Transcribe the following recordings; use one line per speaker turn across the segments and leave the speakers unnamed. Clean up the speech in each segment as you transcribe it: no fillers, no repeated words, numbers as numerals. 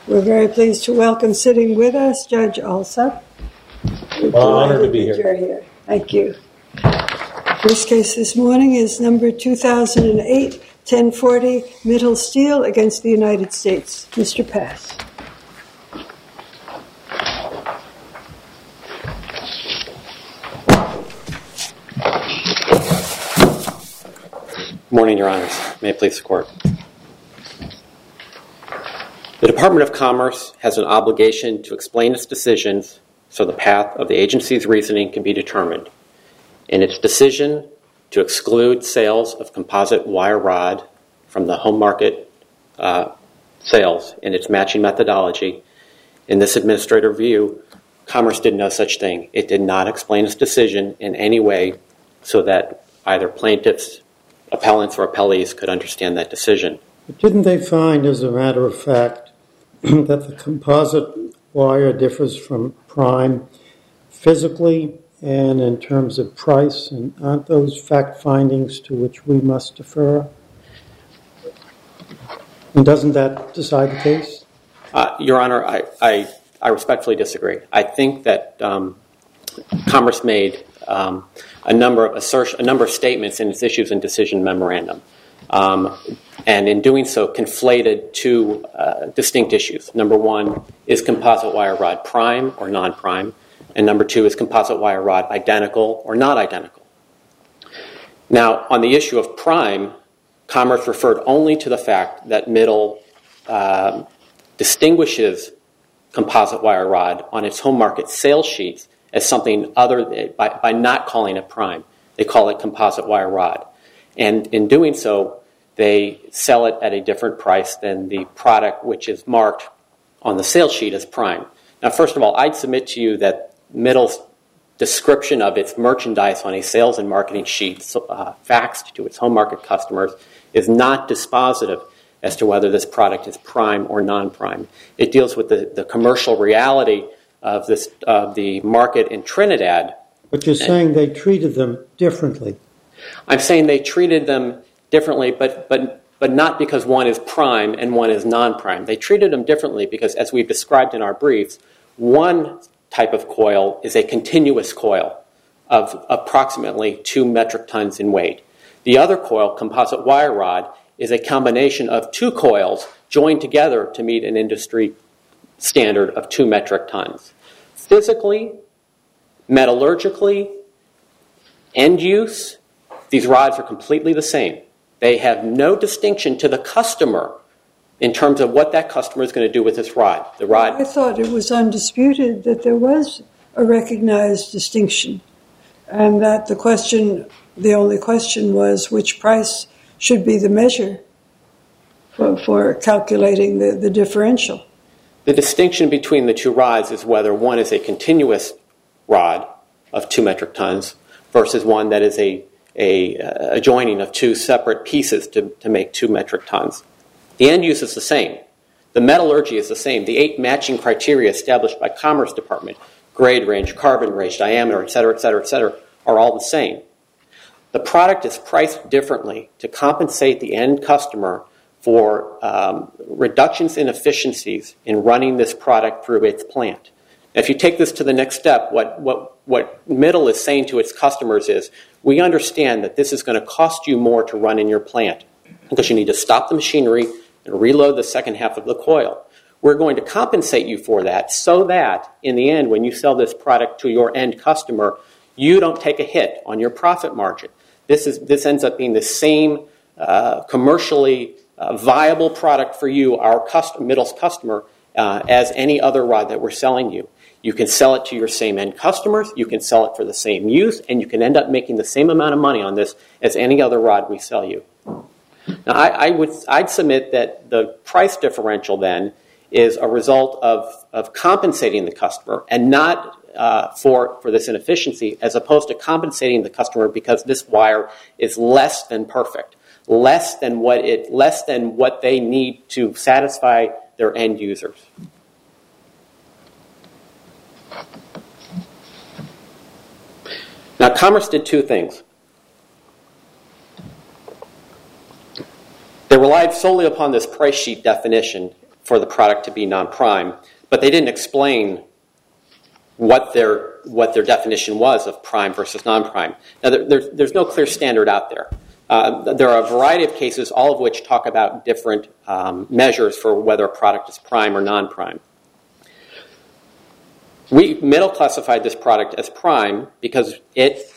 We're very pleased to welcome sitting with us Judge Alsup.
Honored to be here.
You're here. Thank you. First case this morning is number 2008-1040, Mittal Steel against the United States. Mr. Pass.
Good morning, Your Honors. May it please the Court. The Department of Commerce has an obligation to explain its decisions so the path of the agency's reasoning can be determined. In its decision to exclude sales of composite wire rod from the home market sales in its matching methodology, in this administrative review, Commerce did no such thing. It did not explain its decision in any way so that either plaintiffs, appellants, or appellees could understand that decision.
But didn't they find, as a matter of fact, that the composite wire differs from prime physically and in terms of price? And aren't those fact findings to which we must defer? And doesn't that decide the case?
Your Honor, I respectfully disagree. I think that Commerce made a number of statements in its issues and decision memorandum, and in doing so conflated two distinct issues. Number one, is composite wire rod prime or non-prime? And number two, is composite wire rod identical or not identical? Now, on the issue of prime, Commerce referred only to the fact that Mittal distinguishes composite wire rod on its home market sales sheets as something other by not calling it prime. They call it composite wire rod. And in doing so, they sell it at a different price than the product which is marked on the sales sheet as prime. Now, first of all, I'd submit to you that Mittal's description of its merchandise on a sales and marketing sheet faxed to its home market customers is not dispositive as to whether this product is prime or non-prime. It deals with the commercial reality of the market in Trinidad.
But you're saying they treated them differently.
I'm saying they treated them differently, but not because one is prime and one is non-prime. They treated them differently because, as we've described in our briefs, one type of coil is a continuous coil of approximately 2 metric tons in weight. The other coil, composite wire rod, is a combination of two coils joined together to meet an industry standard of 2 metric tons. Physically, metallurgically, end use, these rods are completely the same. They have no distinction to the customer in terms of what that customer is going to do with this rod.
I thought it was undisputed that there was a recognized distinction, and that the only question was which price should be the measure for calculating the differential.
The distinction between the two rods is whether one is a continuous rod of 2 metric tons versus one that is a joining of two separate pieces to make 2 metric tons. The end use is the same. The metallurgy is the same. The 8 matching criteria established by Commerce Department, grade range, carbon range, diameter, et cetera, are all the same. The product is priced differently to compensate the end customer for reductions in efficiencies in running this product through its plant. Now, if you take this to the next step, what Mittal is saying to its customers is, we understand that this is going to cost you more to run in your plant because you need to stop the machinery and reload the second half of the coil. We're going to compensate you for that so that, in the end, when you sell this product to your end customer, you don't take a hit on your profit margin. This ends up being the same commercially viable product for you, our Mittal's customer, as any other rod that we're selling you. You can sell it to your same end customers, you can sell it for the same use, and you can end up making the same amount of money on this as any other rod we sell you. Now, I'd submit that the price differential then is a result of compensating the customer and not for this inefficiency, as opposed to compensating the customer because this wire is less than perfect, less than what they need to satisfy their end users. Now, Commerce did two things. They relied solely upon this price sheet definition for the product to be non-prime, but they didn't explain what their definition was of prime versus non-prime. Now, there's no clear standard out there. There are a variety of cases, all of which talk about different measures for whether a product is prime or non-prime. Middle classified this product as prime because it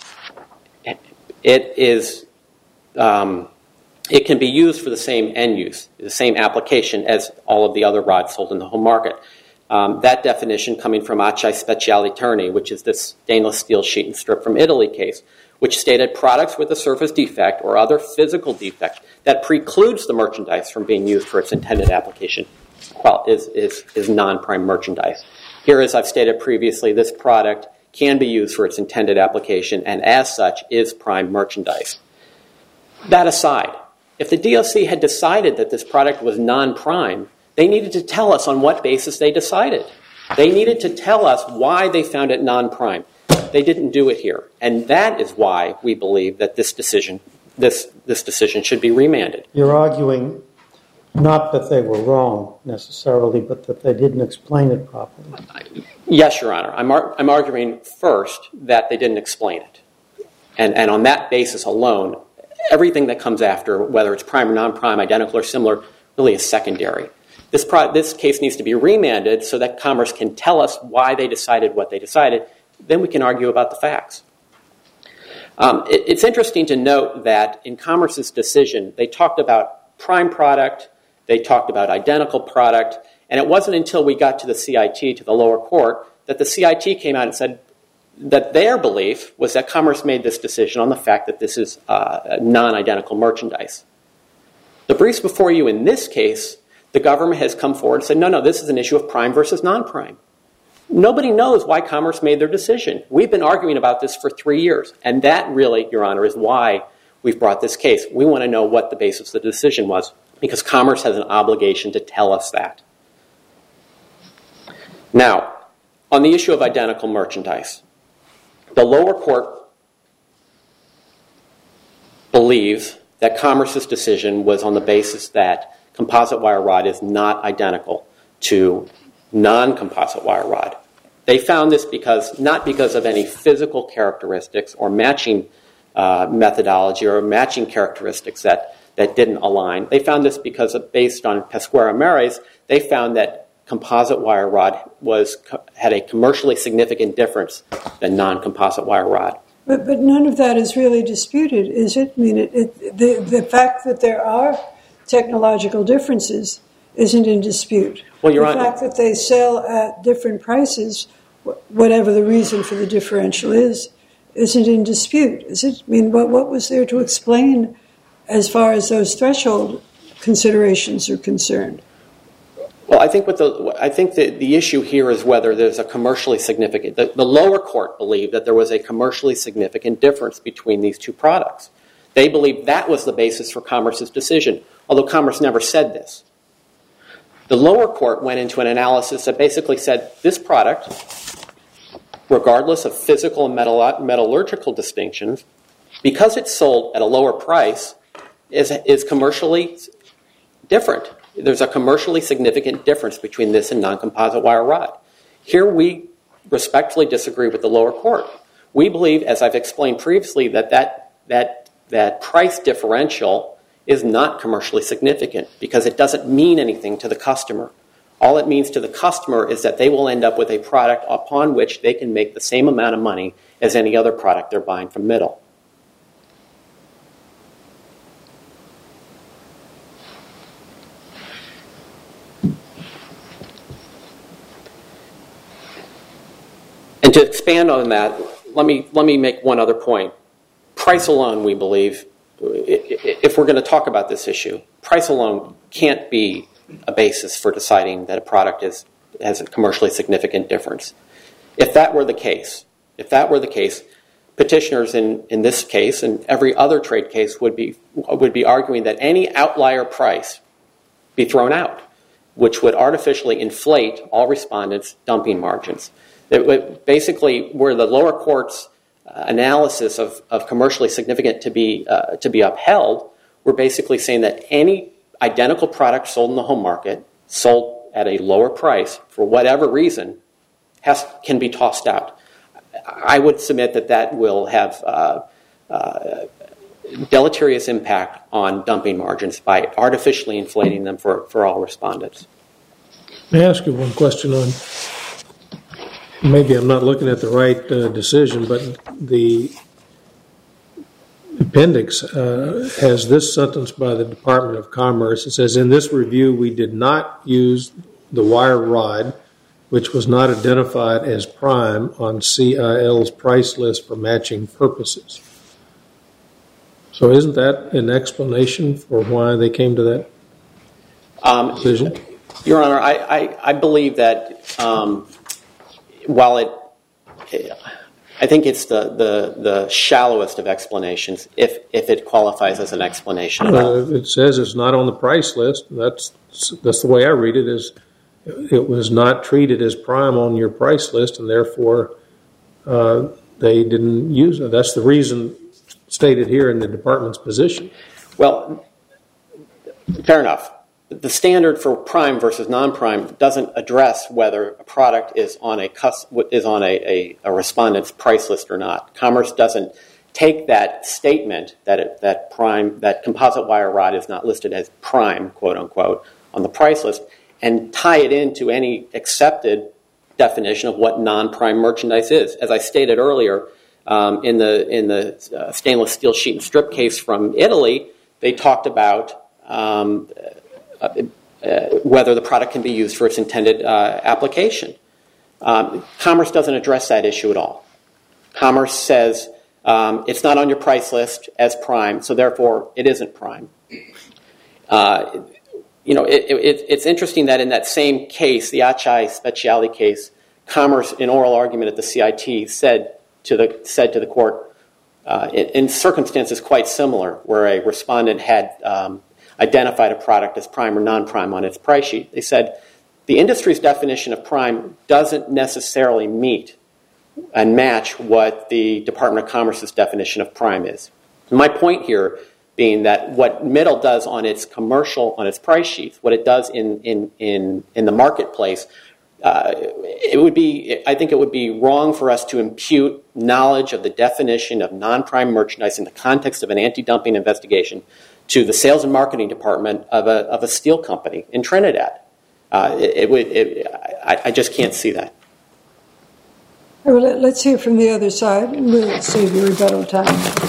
can be used for the same end use, the same application as all of the other rods sold in the home market. That definition coming from Acciai Speciali Terni, which is this stainless steel sheet and strip from Italy case, which stated products with a surface defect or other physical defect that precludes the merchandise from being used for its intended application is non-prime merchandise. Here, as I've stated previously, this product can be used for its intended application and as such is prime merchandise. That aside, if the DOC had decided that this product was non-prime, they needed to tell us on what basis they decided. They needed to tell us why they found it non-prime. They didn't do it here. And that is why we believe that this decision should be remanded.
You're arguing not that they were wrong necessarily, but that they didn't explain it properly.
Yes, Your Honor. I'm arguing first that they didn't explain it. And on that basis alone, everything that comes after, whether it's prime or non-prime, identical or similar, really is secondary. This case needs to be remanded so that Commerce can tell us why they decided what they decided. Then we can argue about the facts. It's interesting to note that in Commerce's decision, they talked about prime product, they talked about identical product, and it wasn't until we got to the CIT, to the lower court, that the CIT came out and said that their belief was that Commerce made this decision on the fact that this is non-identical merchandise. The briefs before you in this case, the government has come forward and said, no, this is an issue of prime versus non-prime. Nobody knows why Commerce made their decision. We've been arguing about this for 3 years, and that really, Your Honor, is why we've brought this case. We want to know what the basis of the decision was, because Commerce has an obligation to tell us that. Now, on the issue of identical merchandise, the lower court believes that Commerce's decision was on the basis that composite wire rod is not identical to non-composite wire rod. They found this not because of any physical characteristics or matching methodology or matching characteristics that didn't align. They found this because, based on Pesquera Mares, they found that composite wire rod had a commercially significant difference than non-composite wire rod.
But none of that is really disputed, is it? I mean, the fact that there are technological differences isn't in dispute.
Well, Your
the
Honor,
fact that they sell at different prices, whatever the reason for the differential is, isn't in dispute, is it? I mean, what was there to explain as far as those threshold considerations are concerned?
Well, I think the issue here is whether there's a commercially significant. The lower court believed that there was a commercially significant difference between these two products. They believed that was the basis for Commerce's decision, although Commerce never said this. The lower court went into an analysis that basically said this product, regardless of physical and metallurgical distinctions, because it's sold at a lower price, is commercially different. There's a commercially significant difference between this and non-composite wire rod. Here we respectfully disagree with the lower court. We believe, as I've explained previously, that price differential is not commercially significant because it doesn't mean anything to the customer. All it means to the customer is that they will end up with a product upon which they can make the same amount of money as any other product they're buying from Middle. And to expand on that, let me make one other point. Price alone, we believe, if we're going to talk about this issue, price alone can't be a basis for deciding that a product has a commercially significant difference. If that were the case, petitioners in this case and every other trade case would be arguing that any outlier price be thrown out, which would artificially inflate all respondents' dumping margins. Basically, were the lower court's analysis of commercially significant to be upheld, we're basically saying that any identical product sold in the home market, sold at a lower price for whatever reason can be tossed out. I would submit that will have deleterious impact on dumping margins by artificially inflating them for all respondents.
May I ask you one question on, maybe I'm not looking at the right decision, but the appendix has this sentence by the Department of Commerce. It says, in this review, we did not use the wire rod, which was not identified as prime on CIL's price list for matching purposes. So isn't that an explanation for why they came to that decision?
Your Honor, I believe that while I think it's the shallowest of explanations, if it qualifies as an explanation.
It says it's not on the price list. That's the way I read it. Is it was not treated as prime on your price list, and therefore they didn't use it. That's the reason stated here in the department's position. Well,
fair enough. The standard for prime versus non-prime doesn't address whether a product is on a respondent's price list or not. Commerce doesn't take that statement that composite wire rod is not listed as prime, quote unquote, on the price list, and tie it into any accepted definition of what non-prime merchandise is. As I stated earlier, in the stainless steel sheet and strip case from Italy, they talked about whether the product can be used for its intended application. Commerce doesn't address that issue at all. Commerce says it's not on your price list as prime, so therefore it isn't prime. It's interesting that in that same case, the Acai Specialty case, Commerce, in oral argument at the CIT, said to the court, in circumstances quite similar, where a respondent had identified a product as prime or non-prime on its price sheet. They said the industry's definition of prime doesn't necessarily meet and match what the Department of Commerce's definition of prime is. My point here being that what Middle does on its price sheets, what it does in the marketplace, I think it would be wrong for us to impute knowledge of the definition of non-prime merchandise in the context of an anti-dumping investigation to the sales and marketing department of a steel company in Trinidad. I just can't see that.
Well, let's hear from the other side, and we'll save you rebuttal time.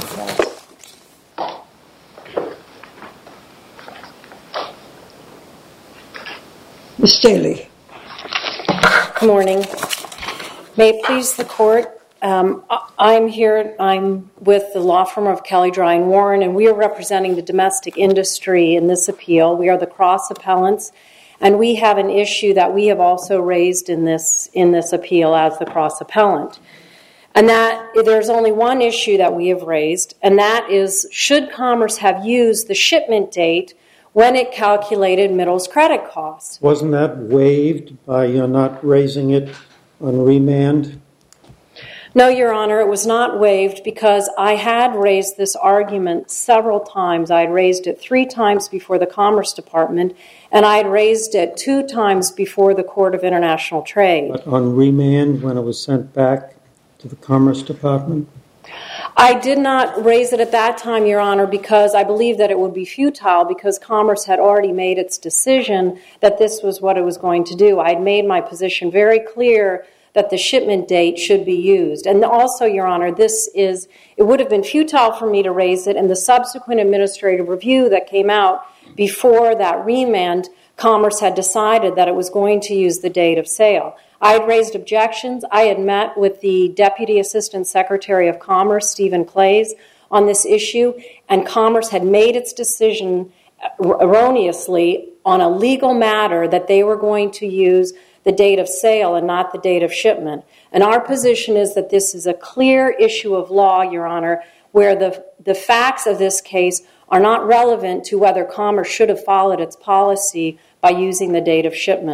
Ms. Staley.
Good morning. May it please the court, I'm here, I'm with the law firm of Kelly Dry & Warren, and we are representing the domestic industry in this appeal. We are the cross appellants, and we have an issue that we have also raised in this appeal as the cross appellant. And that there's only one issue that we have raised, and that is, should Commerce have used the shipment date when it calculated Middle's credit costs?
Wasn't that waived by your not raising it on remand?
No, Your Honor, it was not waived because I had raised this argument several times. I had raised it 3 times before the Commerce Department, and I had raised it 2 times before the Court of International Trade.
But on remand, when it was sent back to the Commerce Department?
I did not raise it at that time, Your Honor, because I believed that it would be futile because Commerce had already made its decision that this was what it was going to do. I had made my position very clear that the shipment date should be used. And also, Your Honor, it would have been futile for me to raise it, and the subsequent administrative review that came out before that remand, Commerce had decided that it was going to use the date of sale. I had raised objections. I had met with the Deputy Assistant Secretary of Commerce, Stephen Clays, on this issue, and Commerce had made its decision erroneously on a legal matter that they were going to use the date of sale and not the date of shipment. And our position is that this is a clear issue of law, Your Honor, where the facts of this case are not relevant to whether Commerce should have followed its policy by using the date of shipment.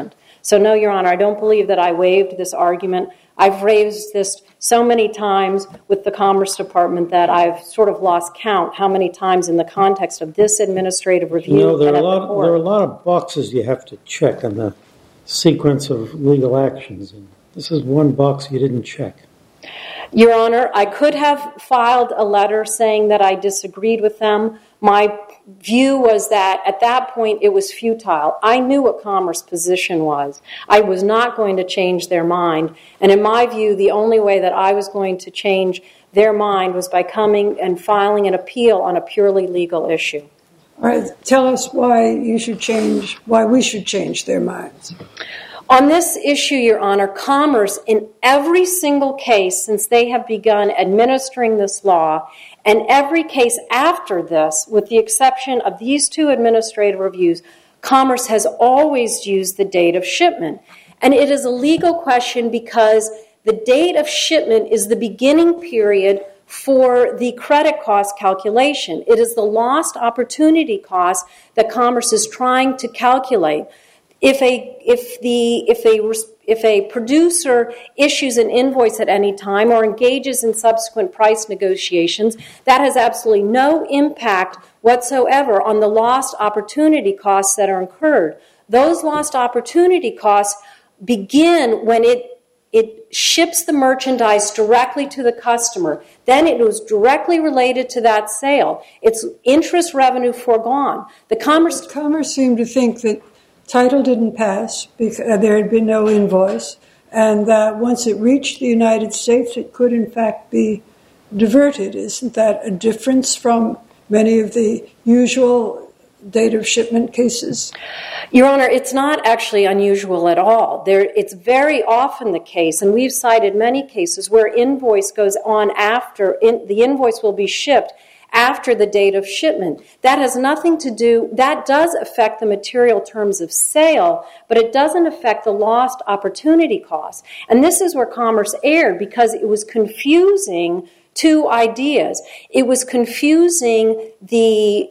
So no, Your Honor, I don't believe that I waived this argument. I've raised this so many times with the Commerce Department that I've sort of lost count how many times in the context of this administrative review.
There are a lot of boxes you have to check on the sequence of legal actions. And this is one box you didn't check.
Your Honor, I could have filed a letter saying that I disagreed with them. My view was that at that point it was futile. I knew what Commerce's position was. I was not going to change their mind. And in my view, the only way that I was going to change their mind was by coming and filing an appeal on a purely legal issue.
All right, tell us why we should change their minds.
On this issue, Your Honor, Commerce, in every single case since they have begun administering this law, and every case after this, with the exception of these two administrative reviews, Commerce has always used the date of shipment. And it is a legal question because the date of shipment is the beginning period for the credit cost calculation. It is the lost opportunity cost that Commerce is trying to calculate. If a producer issues an invoice at any time or engages in subsequent price negotiations, that has absolutely no impact whatsoever on the lost opportunity costs that are incurred. Those lost opportunity costs begin when it ships the merchandise directly to the customer. Then it was directly related to that sale. It's interest revenue foregone. Commerce
seemed to think that title didn't pass because there had been no invoice, and that once it reached the United States, it could in fact be diverted. Isn't that a difference from many of the usual date of shipment cases?
Your Honor, it's not actually unusual at all. It's very often the case, and we've cited many cases where invoice goes on after, the invoice will be shipped after the date of shipment. That has nothing to do, that does affect the material terms of sale, but it doesn't affect the lost opportunity costs. And this is where Commerce erred because it was confusing two ideas. It was confusing the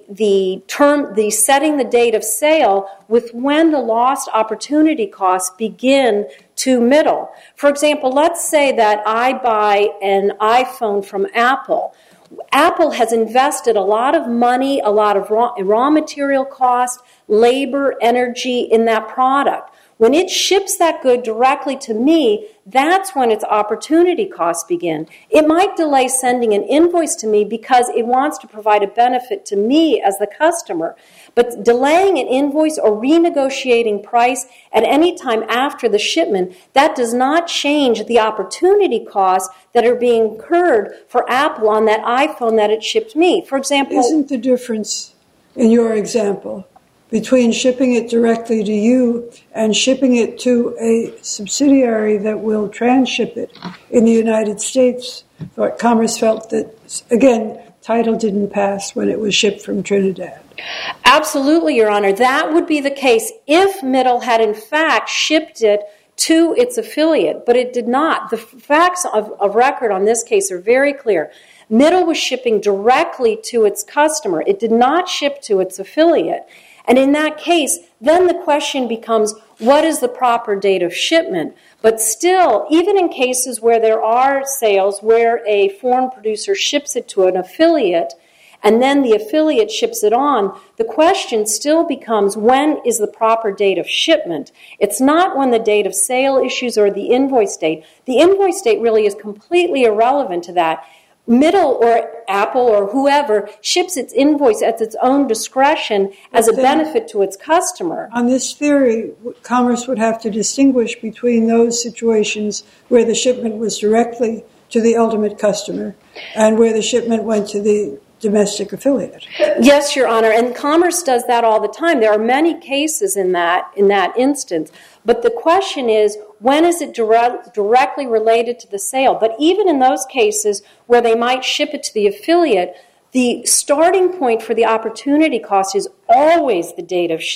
setting the date of sale with when the lost opportunity costs begin to middle. For example, let's say that I buy an iPhone from Apple. Apple has invested a lot of money, a lot of raw material cost, labor, energy in that product. When it ships that good directly to me, that's when its opportunity costs begin. It might delay sending an invoice to me because it wants to provide a benefit to me as the customer. But delaying an invoice or renegotiating price at any time after the shipment, that does not change the opportunity costs that are being incurred for Apple on that iPhone that it shipped me. For example,
isn't the difference in your example between shipping it directly to you and shipping it to a subsidiary that will transship it in the United States? Commerce felt that, again, title didn't pass when it was shipped from Trinidad.
Absolutely, Your Honor. That would be the case if Middle had in fact shipped it to its affiliate, but it did not. The facts of record on this case are very clear. Middle was shipping directly to its customer. It did not ship to its affiliate. And in that case, then the question becomes, what is the proper date of shipment? But still, even in cases where there are sales where a foreign producer ships it to an affiliate, and then the affiliate ships it on, the question still becomes, when is the proper date of shipment? It's not when the date of sale issues or the invoice date. The invoice date really is completely irrelevant to that. Middle or Apple or whoever ships its invoice at its own discretion as a benefit to its customer.
On this theory, Commerce would have to distinguish between those situations where the shipment was directly to the ultimate customer and where the shipment went to the domestic affiliate.
Yes, Your Honor, and Commerce does that all the time. There are many cases in that instance. But the question is, when is it directly related to the sale? But even in those cases where they might ship it to the affiliate, the starting point for the opportunity cost is always the date of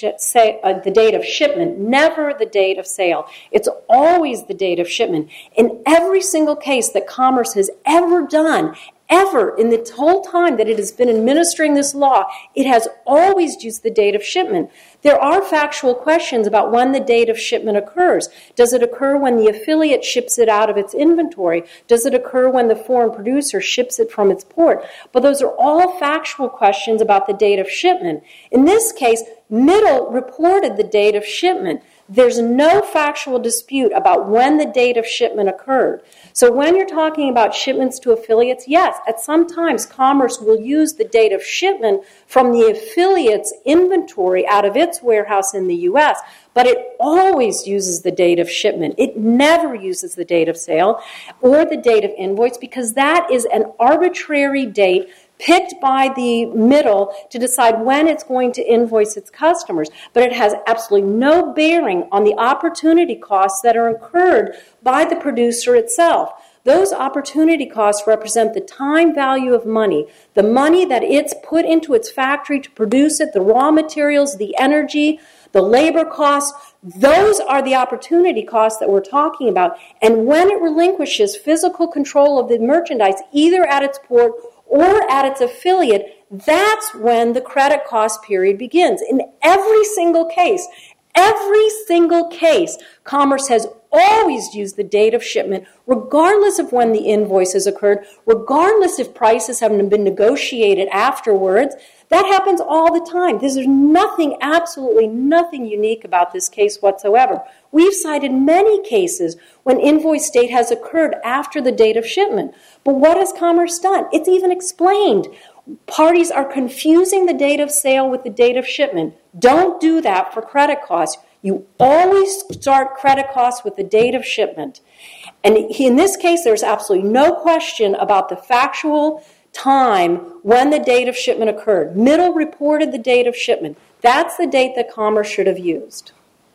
shipment, never the date of sale. It's always the date of shipment. In every single case that Commerce has ever done, ever, in the whole time that it has been administering this law, it has always used the date of shipment. There are factual questions about when the date of shipment occurs. Does it occur when the affiliate ships it out of its inventory? Does it occur when the foreign producer ships it from its port? But those are all factual questions about the date of shipment. In this case, Middle reported the date of shipment. There's no factual dispute about when the date of shipment occurred. So when you're talking about shipments to affiliates, yes, at some times Commerce will use the date of shipment from the affiliate's inventory out of its warehouse in the U.S., but it always uses the date of shipment. It never uses the date of sale or the date of invoice, because that is an arbitrary date picked by the Middle to decide when it's going to invoice its customers. But it has absolutely no bearing on the opportunity costs that are incurred by the producer itself. Those opportunity costs represent the time value of money, the money that it's put into its factory to produce it, the raw materials, the energy, the labor costs. Those are the opportunity costs that we're talking about. And when it relinquishes physical control of the merchandise, either at its port or at its affiliate, that's when the credit cost period begins. In every single case, Commerce has always used the date of shipment, regardless of when the invoices occurred, regardless if prices haven't been negotiated afterwards. That happens all the time. There's nothing, absolutely nothing unique about this case whatsoever. We've cited many cases when invoice date has occurred after the date of shipment. But what has Commerce done? It's even explained. Parties are confusing the date of sale with the date of shipment. Don't do that for credit costs. You always start credit costs with the date of shipment. And in this case, there's absolutely no question about the factual time when the date of shipment occurred. Middle reported the date of shipment. That's the date that Commerce should have used.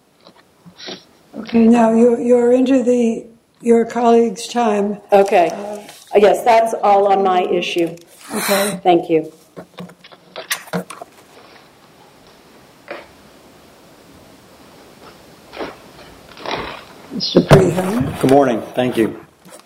Okay, now you're into your colleague's time.
Okay. Yes, that's all on my issue.
Okay.
Thank you.
Mr. Preheim.
Good morning. Thank you.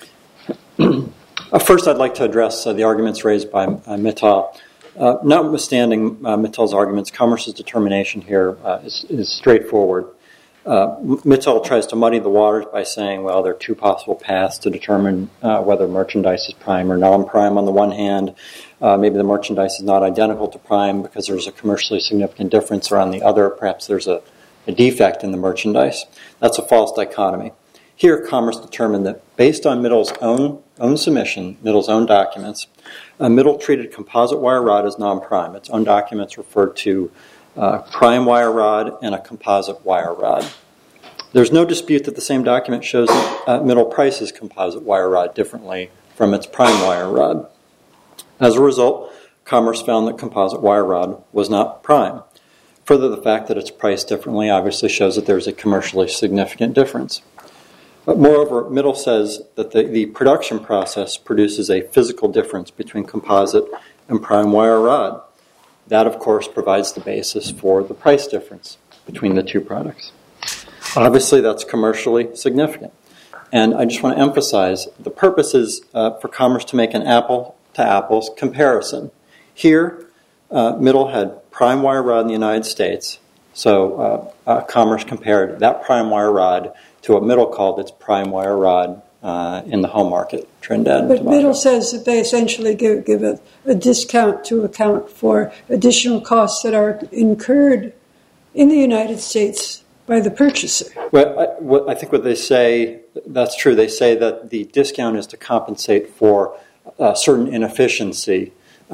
First, I'd like to address the arguments raised by Mittal. Notwithstanding Mittal's arguments, Commerce's determination here is straightforward. Mittal tries to muddy the waters by saying, well, there are two possible paths to determine whether merchandise is prime or non-prime. On the one hand, maybe the merchandise is not identical to prime because there's a commercially significant difference, or on the other, perhaps there's a defect in the merchandise. That's a false dichotomy. Here, Commerce determined that based on Middle's own submission, Middle's own documents, Middle treated composite wire rod as non-prime. Its own documents referred to prime wire rod and a composite wire rod. There's no dispute that the same document shows that Middle prices composite wire rod differently from its prime wire rod. As a result, Commerce found that composite wire rod was not prime. Further, the fact that it's priced differently obviously shows that there's a commercially significant difference. But moreover, Middle says that the production process produces a physical difference between composite and prime wire rod. That, of course, provides the basis for the price difference between the two products. Obviously, that's commercially significant. And I just want to emphasize the purpose is for Commerce to make an apple-to-apples comparison. Here, Middle had prime wire rod in the United States, so Commerce compared that prime wire rod to what Middle called its prime wire rod in the home market, Trinidad and
But
Tobago.
Middle says that they essentially give a discount to account for additional costs that are incurred in the United States by the purchaser.
Well, I think what they say, that's true. They say that the discount is to compensate for certain inefficiencies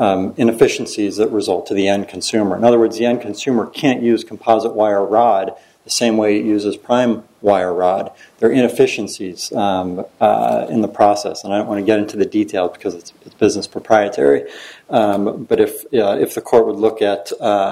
that result to the end consumer. In other words, the end consumer can't use composite wire rod the same way it uses prime wire rod. There are inefficiencies in the process, and I don't want to get into the details because it's business proprietary. But if the court would look at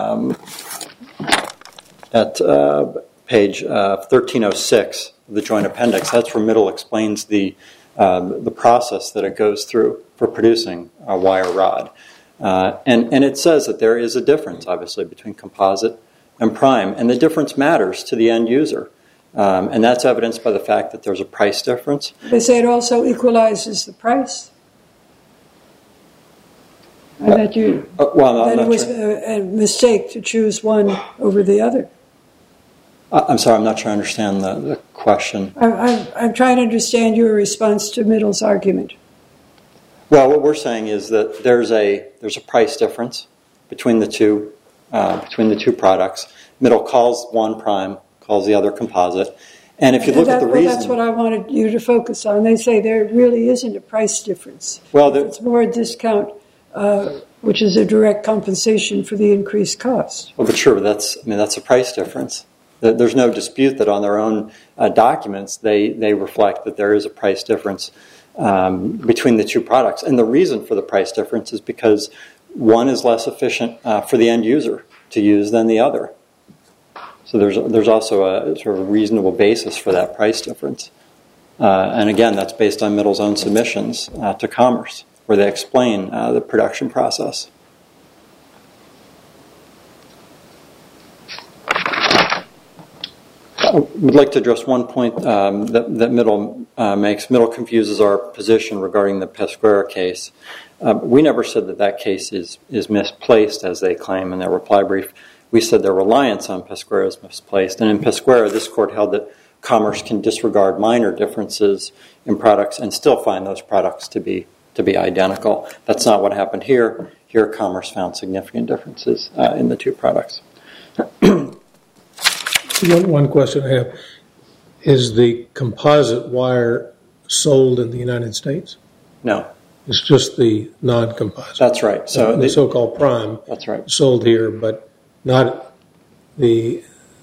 page 1306 of the Joint Appendix, that's where Middle explains the process that it goes through for producing a wire rod. And it says that there is a difference, obviously, between composite and prime, and the difference matters to the end user. And that's evidenced by the fact that there's a price difference.
They say it also equalizes the price. And that you that it was a mistake to choose one over the other.
I'm sorry, I'm not sure I understand the question.
I'm trying to understand your response to Middle's argument.
Well, what we're saying is that there's a price difference between the two products. Middle calls one prime, calls the other composite. And if you look at the reason...
that's what I wanted you to focus on. They say there really isn't a price difference.
Well,
it's more a discount, which is a direct compensation for the increased cost.
Well, but sure, that's a price difference. There's no dispute that on their own documents they reflect that there is a price difference between the two products. And the reason for the price difference is because one is less efficient for the end user to use than the other. So there's also a sort of reasonable basis for that price difference. And again, that's based on Middle's own submissions to Commerce, where they explain the production process. I would like to address one point that Middle makes. Middle confuses our position regarding the Pesquera case. We never said that case is misplaced, as they claim in their reply brief. We said their reliance on Pesquera is misplaced. And in Pesquera, this court held that Commerce can disregard minor differences in products and still find those products to be identical. That's not what happened here. Here, Commerce found significant differences in the two products.
One question I have. Is the composite wire sold in the United States?
No.
It's just the non-composite.
That's right.
So the so-called prime.
That's right.
Sold here, but not the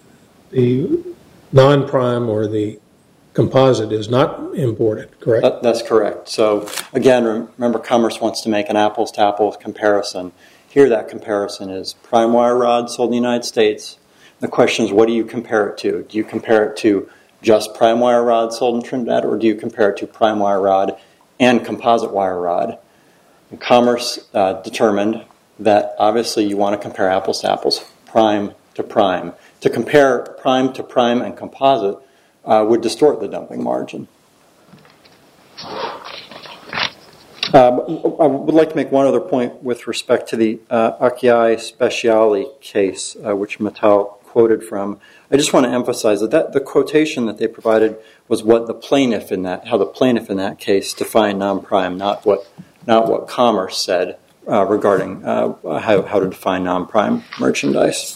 non-prime or the composite is not imported, correct?
That's correct. So again, remember, Commerce wants to make an apples-to-apples comparison. Here, that comparison is prime wire rod sold in the United States. The question is, what do you compare it to? Do you compare it to just prime wire rod sold in Trinidad, or do you compare it to prime wire rod and composite wire rod? And Commerce determined that obviously you want to compare apples to apples, prime to prime. To compare prime to prime and composite would distort the dumping margin. I would like to make one other point with respect to the Acciai Speciali case, which Mittal quoted from. I just want to emphasize that the quotation that they provided was what the plaintiff in that case defined non-prime, not what Commerce said regarding how to define non-prime merchandise.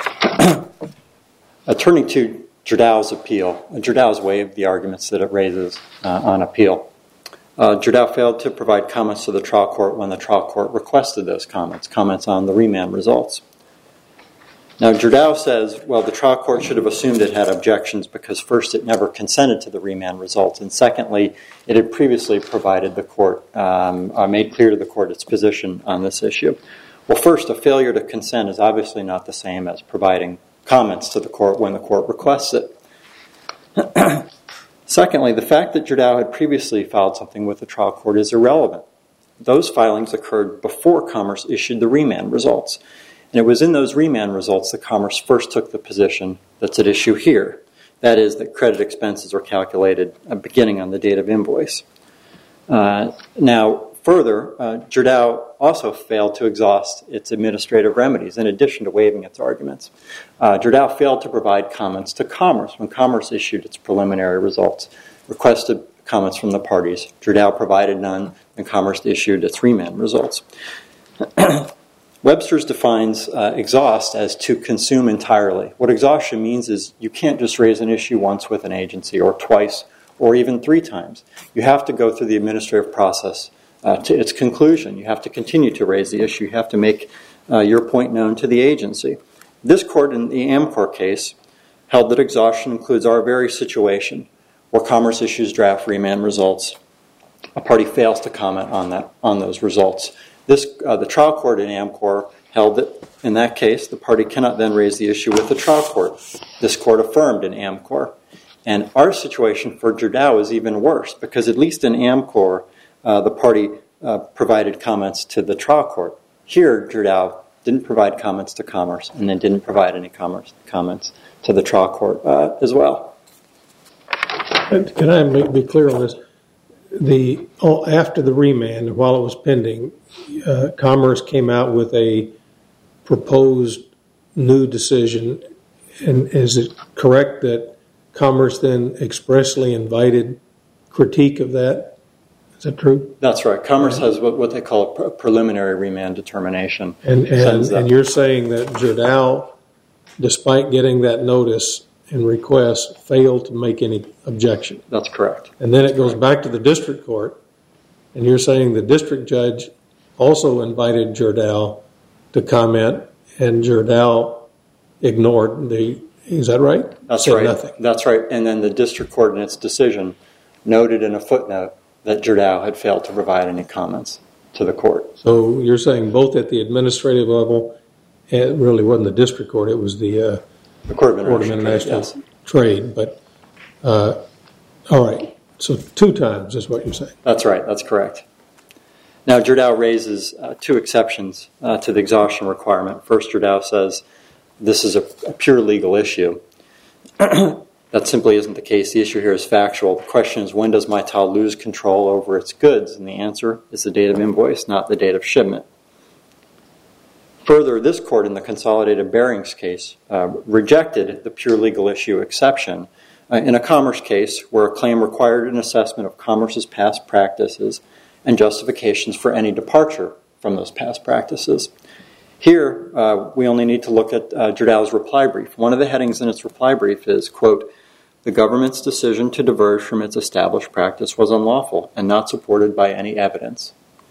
Turning to Gerdau's appeal, Gerdau's waived the arguments that it raises on appeal. Gerdau failed to provide comments to the trial court when the trial court requested those comments on the remand results. Now, Gerdau says, well, the trial court should have assumed it had objections because first, it never consented to the remand results, and secondly, it had previously provided the court, made clear to the court its position on this issue. Well, first, a failure to consent is obviously not the same as providing comments to the court when the court requests it. Secondly, the fact that Gerdau had previously filed something with the trial court is irrelevant. Those filings occurred before Commerce issued the remand results. And it was in those remand results that Commerce first took the position that's at issue here. That is, that credit expenses are calculated beginning on the date of invoice. Now, further, Gerdau also failed to exhaust its administrative remedies in addition to waiving its arguments. Gerdau failed to provide comments to Commerce when Commerce issued its preliminary results, requested comments from the parties. Gerdau provided none, and Commerce issued its remand results. Webster's defines exhaust as to consume entirely. What exhaustion means is you can't just raise an issue once with an agency or twice or even 3 times. You have to go through the administrative process to its conclusion. You have to continue to raise the issue. You have to make your point known to the agency. This court in the Amcor case held that exhaustion includes our very situation where Commerce issues draft remand results. A party fails to comment on those results. The trial court in Amcor held that, in that case, the party cannot then raise the issue with the trial court. This court affirmed in Amcor. And our situation for Gerdau is even worse, because at least in Amcor, the party provided comments to the trial court. Here, Gerdau didn't provide comments to Commerce, and then didn't provide any comments to the trial court as well.
Can I be clear on this? after the remand, while it was pending, Commerce came out with a proposed new decision. And is it correct that Commerce then expressly invited critique of that? Is that true?
That's right. Commerce has what they call a preliminary remand determination.
And you're saying that Gerdau, despite getting that notice and request, failed to make any objection?
That's correct.
And then it goes back to the district court, and you're saying the district judge also invited Gerdau to comment, and Gerdau ignored is that right?
That's
Said
right.
Nothing.
That's right. And then the district court in its decision noted in a footnote that Gerdau had failed to provide any comments to the court.
So you're saying both at the administrative level, and it really wasn't the district court, it was the
Court of
International Trade. But all right. So 2 times is what you're saying.
That's right. That's correct. Now, Gerdau raises 2 exceptions to the exhaustion requirement. First, Gerdau says this is a pure legal issue. That simply isn't the case. The issue here is factual. The question is, when does Mittal lose control over its goods? And the answer is the date of invoice, not the date of shipment. Further, this court in the Consolidated Bearings case rejected the pure legal issue exception in a Commerce case where a claim required an assessment of Commerce's past practices and justifications for any departure from those past practices. Here, we only need to look at Gerdau's reply brief. One of the headings in its reply brief is, quote, "The government's decision to diverge from its established practice was unlawful and not supported by any evidence."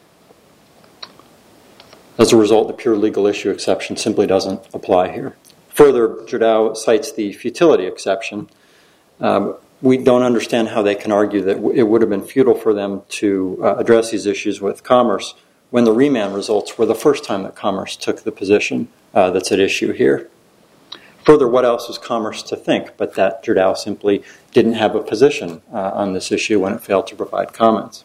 As a result, the pure legal issue exception simply doesn't apply here. Further, Gerdau cites the futility exception. We don't understand how they can argue that it would have been futile for them to address these issues with Commerce when the remand results were the first time that Commerce took the position that's at issue here. Further, what else was Commerce to think but that Gerdau simply didn't have a position on this issue when it failed to provide comments?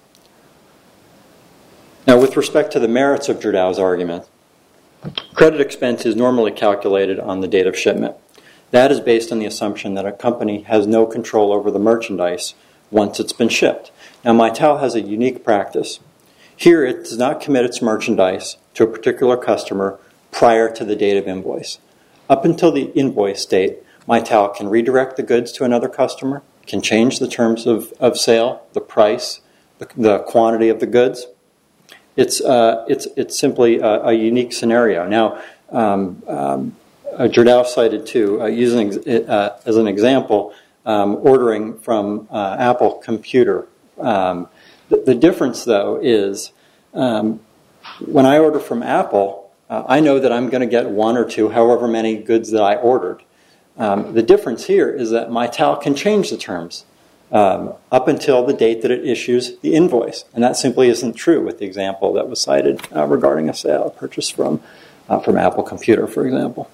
Now, with respect to the merits of Gerdau's argument, credit expense is normally calculated on the date of shipment. That is based on the assumption that a company has no control over the merchandise once it's been shipped. Now, Mittal has a unique practice. Here, it does not commit its merchandise to a particular customer prior to the date of invoice. Up until the invoice date, Mittal can redirect the goods to another customer, can change the terms of sale, the price, the quantity of the goods. It's simply a unique scenario. Now, Gerdau cited too, using it as an example, ordering from Apple Computer. The difference, though, is when I order from Apple, I know that I'm going to get 1 or 2, however many goods that I ordered. The difference here is that Mittal can change the terms up until the date that it issues the invoice. And that simply isn't true with the example that was cited regarding a sale, a purchase from Apple Computer, for example.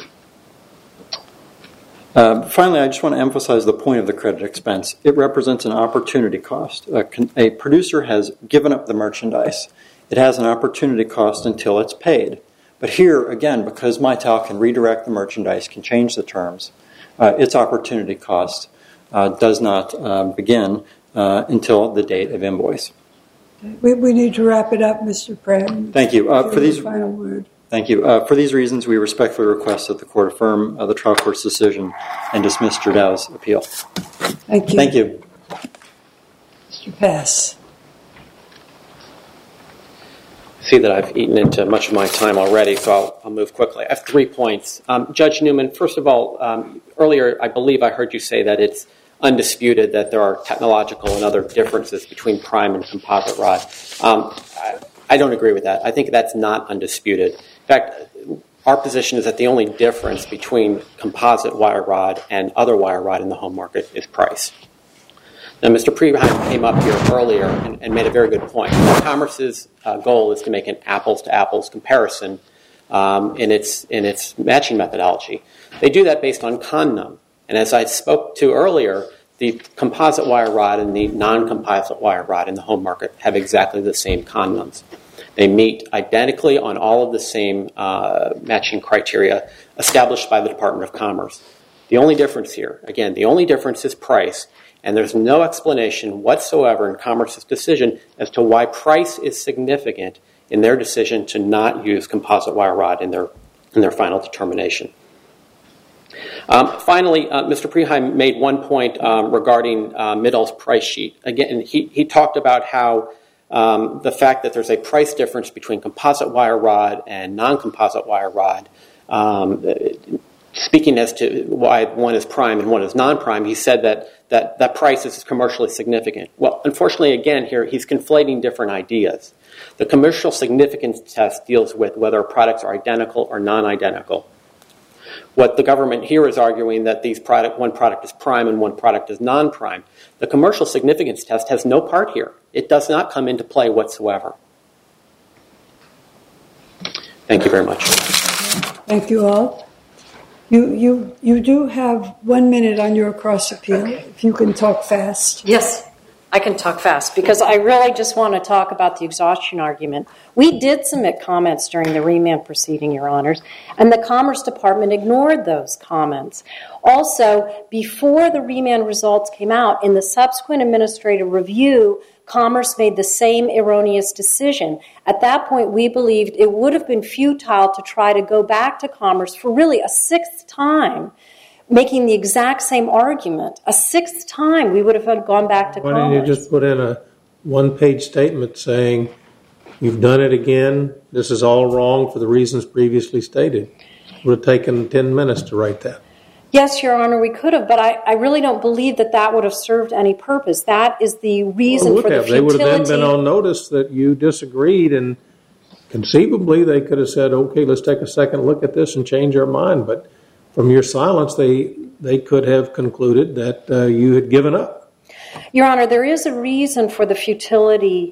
Finally, I just want to emphasize the point of the credit expense. It represents an opportunity cost. A producer has given up the merchandise. It has an opportunity cost until it's paid. But here, again, because Mittal can redirect the merchandise, can change the terms, its opportunity cost does not begin until the date of invoice.
We need to wrap it up, Mr. Pratt.
Thank you.
For these final word.
Thank you. For these reasons, we respectfully request that the court affirm the trial court's decision and dismiss Gerdau's appeal.
Thank you.
Thank you.
Mr. Pass.
I see that I've eaten into much of my time already, so I'll move quickly. I have 3 points. Judge Newman, first of all, earlier I believe I heard you say that it's undisputed that there are technological and other differences between prime and composite rod. I don't agree with that. I think that's not undisputed. In fact, our position is that the only difference between composite wire rod and other wire rod in the home market is price. Now, Mr. Preheim came up here earlier and made a very good point. Commerce's goal is to make an apples-to-apples comparison in its matching methodology. They do that based on con-num. And as I spoke to earlier, the composite wire rod and the non-composite wire rod in the home market have exactly the same con-nums. They meet identically on all of the same matching criteria established by the Department of Commerce. The only difference here, again, the only difference is price, And there's no explanation whatsoever in Commerce's decision as to why price is significant in their decision to not use composite wire rod in their final determination. Finally, Mr. Preheim made one point regarding Mittal's price sheet. Again, he talked about how the fact that there's a price difference between composite wire rod and non-composite wire rod, speaking as to why one is prime and one is non-prime, he said that price is commercially significant. Well, unfortunately, again, here he's conflating different ideas. The commercial significance test deals with whether products are identical or non-identical. What the government here is arguing that one product is prime and one product is non-prime. The commercial significance test has no part here. It does not come into play whatsoever. Thank you very much.
Thank you all. You do have 1 minute on your cross appeal, if you can talk fast.
Yes, I can talk fast because I really just want to talk about the exhaustion argument. We did submit comments during the remand proceeding, Your Honors, and the Commerce Department ignored those comments. Also, before the remand results came out, in the subsequent administrative review, Commerce made the same erroneous decision. At that point, we believed it would have been futile to try to go back to Commerce for really a sixth time, making the exact same argument. A sixth time, we would have gone back to Commerce.
Why didn't you just put in a one-page statement saying, you've done it again, this is all wrong for the reasons previously stated? It would have taken 10 minutes to write that.
Yes, Your Honor, we could have, but I really don't believe that would have served any purpose. That is the reason for the futility.
They would have then been on notice that you disagreed, and conceivably they could have said, okay, let's take a second look at this and change our mind. But from your silence, they could have concluded that you had given up.
Your Honor, there is a reason for the futility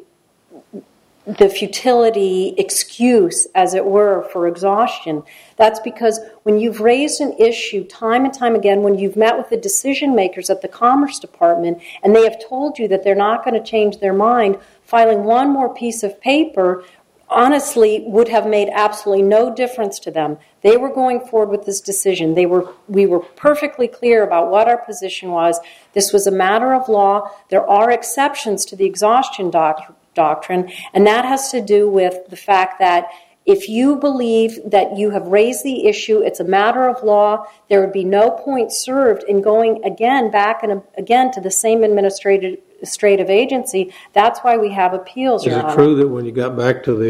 excuse, as it were, for exhaustion. That's because when you've raised an issue time and time again, when you've met with the decision makers at the Commerce Department and they have told you that they're not going to change their mind, filing one more piece of paper honestly would have made absolutely no difference to them. They were going forward with this decision. We were perfectly clear about what our position was. This was a matter of law. There are exceptions to the exhaustion doctrine, and that has to do with the fact that if you believe that you have raised the issue, it's a matter of law, there would be no point served in going back to the same administrative agency. That's why we have appeals, Your Honor.
Is it true that when you got back to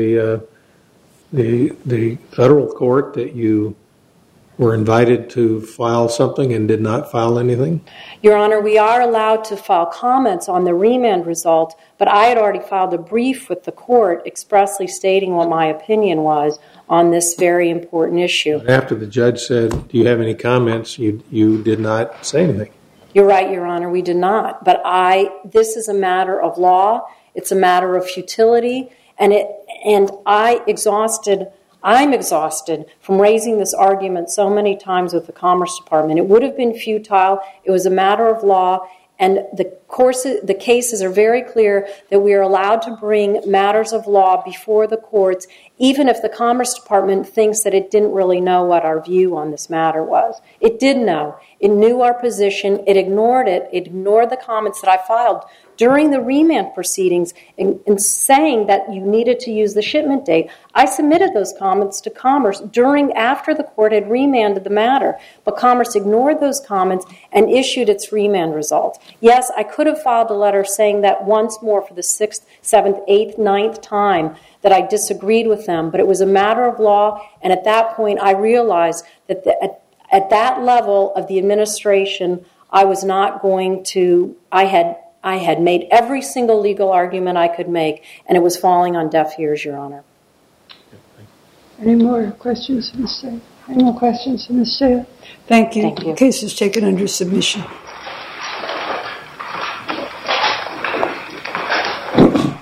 the federal court that you were invited to file something and did not file anything?
Your Honor, we are allowed to file comments on the remand result, but I had already filed a brief with the court expressly stating what my opinion was on this very important issue.
But after the judge said, do you have any comments, you did not say anything.
You're right, Your Honor, we did not. But this is a matter of law. It's a matter of futility, and I'm exhausted from raising this argument so many times with the Commerce Department. It would have been futile. It was a matter of law, and the cases are very clear that we are allowed to bring matters of law before the courts, even if the Commerce Department thinks that it didn't really know what our view on this matter was. It did know. It knew our position. It ignored it. It ignored the comments that I filed during the remand proceedings in saying that you needed to use the shipment date. I submitted those comments to Commerce after the court had remanded the matter, but Commerce ignored those comments and issued its remand results. Yes, I could have filed a letter saying that once more for the 6th, 7th, 8th, 9th time that I disagreed with them, but it was a matter of law, and at that point I realized that at that level of the administration, I was not going to, I had made every single legal argument I could make, and it was falling on deaf ears, Your Honor.
Any more questions, Ms. Sayer? Any more questions, Ms. Sayer? Thank you.
Thank you.
The case is taken under submission.